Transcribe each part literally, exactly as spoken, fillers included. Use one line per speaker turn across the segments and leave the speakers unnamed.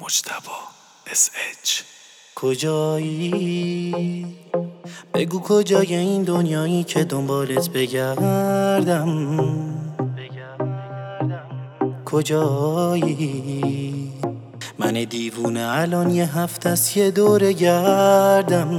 مجتبی اس اچ.
کجایی؟ بگو کجای این دنیایی که دنبالت بگردم. کجایی؟ من دیوونه الان یه هفته است یه دور گردم.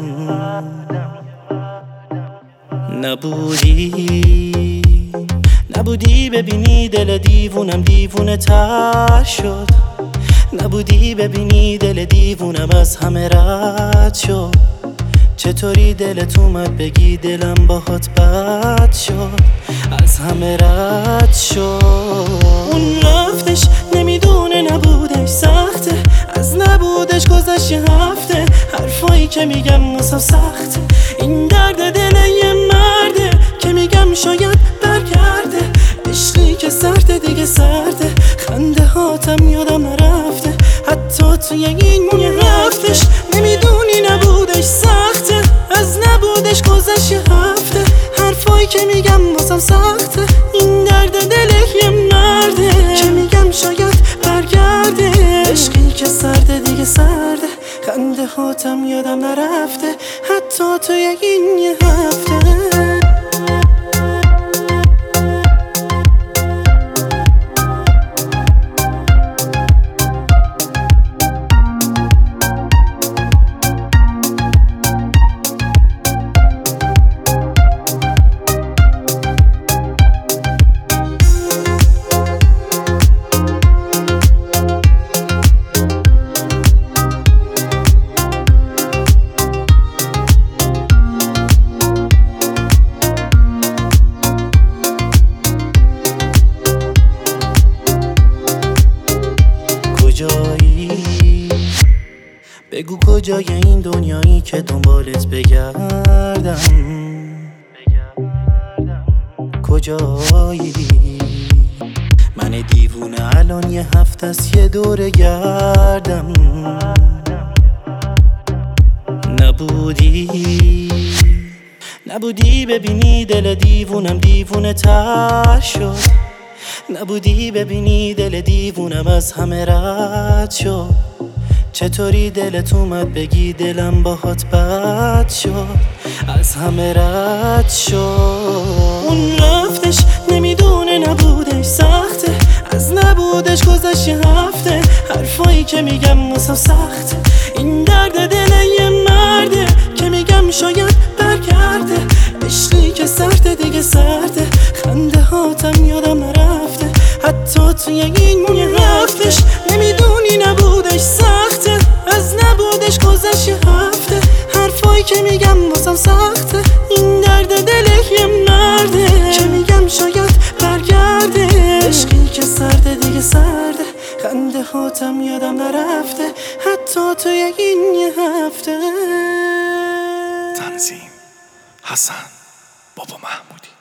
نبودی نبودی ببینی دل دیوونم دیوونه تر شد. نبودی ببینی دل دیوونم از همه رد شد. چطوری دلت اومد بگی دلم باهات بد شد، از همه رد شد. اون رفتش نمیدونه نبودش سخته، از نبودش گذشت یه هفته. حرفایی که میگم واسم سخته، این درد دل یه مرده که میگم شاید برگرده. عشقی که سرده دیگه سرده، خنده هاتم یادم نرفته، حتی توی این یه رفتش. نمیدونی نبودش سخته، از نبودش گذشت یه هفته. حرفایی که میگم واسم سخته، این درد دل یه مرده که میگم شاید برگرده. عشقی که سرده دیگه سرده، خنده هاتم یادم نرفته، حتی توی این یه هفته. کجایی؟ بگو کجای این دنیایی که دنبالت بگردم. کجایی؟ من دیوونه الان یه هفته است یه دور گردم. نبودی نبودی ببینی دل دیوونم دیوونه تر شد. نبودی ببینی دل دیوونم از همه رد شد. چطوری دلت اومد بگی دلم باهات بد شد، از همه رد شد. اون رفتش نمیدونه نبودش سخته، از نبودش گذشت یه هفته. حرفایی که میگم واسم سخته، این درد دل یه مرده که میگم شاید برگرده. عشقی که سرده دیگه سرده، خنده هاتم یادم نرفته، حتی توی این یه رفتش. نمیدونی نبودش سخته، از نبودش گذشت یه هفته. حرفایی که میگم واسم سخته، این درد دل یه مرده که میگم شاید برگرده. عشقی که سرده دیگه سرده، خنده هاتم یادم نرفته، حتی توی این یه هفته.
تنظیم حسن بابا محمودی.